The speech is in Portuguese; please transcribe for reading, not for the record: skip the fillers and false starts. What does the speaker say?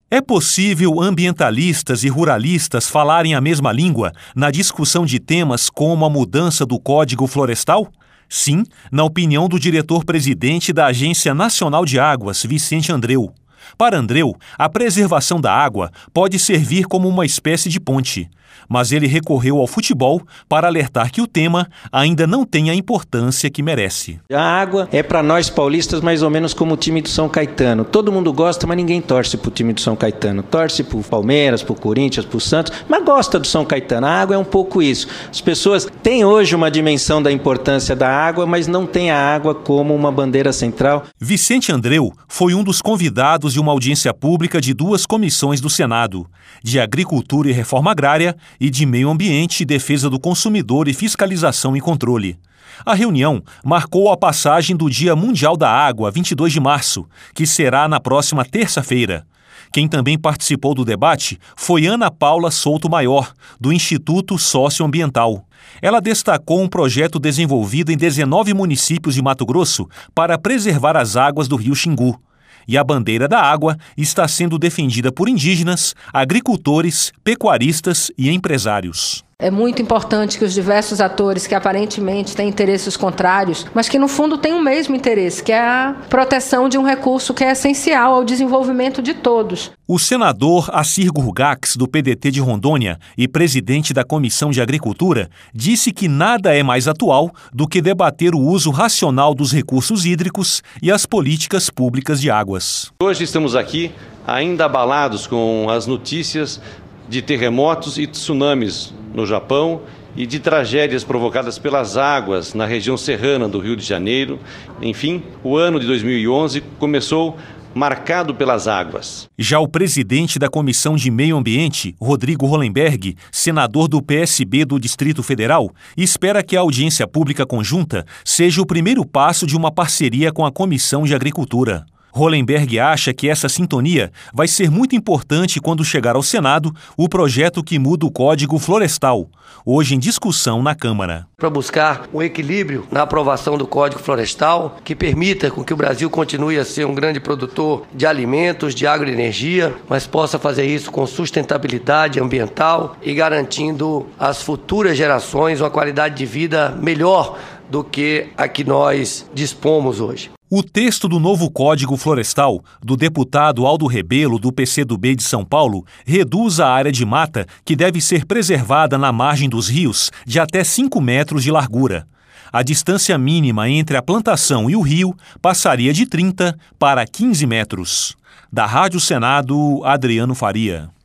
É possível ambientalistas e ruralistas falarem a mesma língua na discussão de temas como a mudança do Código Florestal? Sim, na opinião do diretor-presidente da Agência Nacional de Águas, Vicente Andreu. Para Andreu, a preservação da água pode servir como uma espécie de ponte, mas ele recorreu ao futebol para alertar que o tema ainda não tem a importância que merece. A água é para nós paulistas mais ou menos como o time do São Caetano. Todo mundo gosta, mas ninguém torce para o time do São Caetano. Torce para o Palmeiras, para o Corinthians, para o Santos, mas gosta do São Caetano. A água é um pouco isso. As pessoas têm hoje uma dimensão da importância da água, mas não têm a água como uma bandeira central. Vicente Andreu foi um dos convidados de uma audiência pública de duas comissões do Senado, de Agricultura e Reforma Agrária e de Meio Ambiente, Defesa do Consumidor e Fiscalização e Controle. A reunião marcou a passagem do Dia Mundial da Água, 22 de março, que será na próxima terça-feira. Quem também participou do debate foi Ana Paula Souto Maior, do Instituto Socioambiental. Ela destacou um projeto desenvolvido em 19 municípios de Mato Grosso para preservar as águas do Rio Xingu. E a bandeira da água está sendo defendida por indígenas, agricultores, pecuaristas e empresários. É muito importante que os diversos atores que aparentemente têm interesses contrários, mas que no fundo têm o mesmo interesse, que é a proteção de um recurso que é essencial ao desenvolvimento de todos. O senador Assir Gurgax, do PDT de Rondônia e presidente da Comissão de Agricultura, disse que nada é mais atual do que debater o uso racional dos recursos hídricos e as políticas públicas de águas. Hoje estamos aqui ainda abalados com as notícias de terremotos e tsunamis no Japão e de tragédias provocadas pelas águas na região serrana do Rio de Janeiro. Enfim, o ano de 2011 começou marcado pelas águas. Já o presidente da Comissão de Meio Ambiente, Rodrigo Hollenberg, senador do PSB do Distrito Federal, espera que a audiência pública conjunta seja o primeiro passo de uma parceria com a Comissão de Agricultura. Hollenberg acha que essa sintonia vai ser muito importante quando chegar ao Senado o projeto que muda o Código Florestal, hoje em discussão na Câmara. Para buscar um equilíbrio na aprovação do Código Florestal que permita com que o Brasil continue a ser um grande produtor de alimentos, de agroenergia, mas possa fazer isso com sustentabilidade ambiental e garantindo às futuras gerações uma qualidade de vida melhor do que a que nós dispomos hoje. O texto do novo Código Florestal, do deputado Aldo Rebelo, do PCdoB de São Paulo, reduz a área de mata que deve ser preservada na margem dos rios de até 5 metros de largura. A distância mínima entre a plantação e o rio passaria de 30 para 15 metros. Da Rádio Senado, Adriano Faria.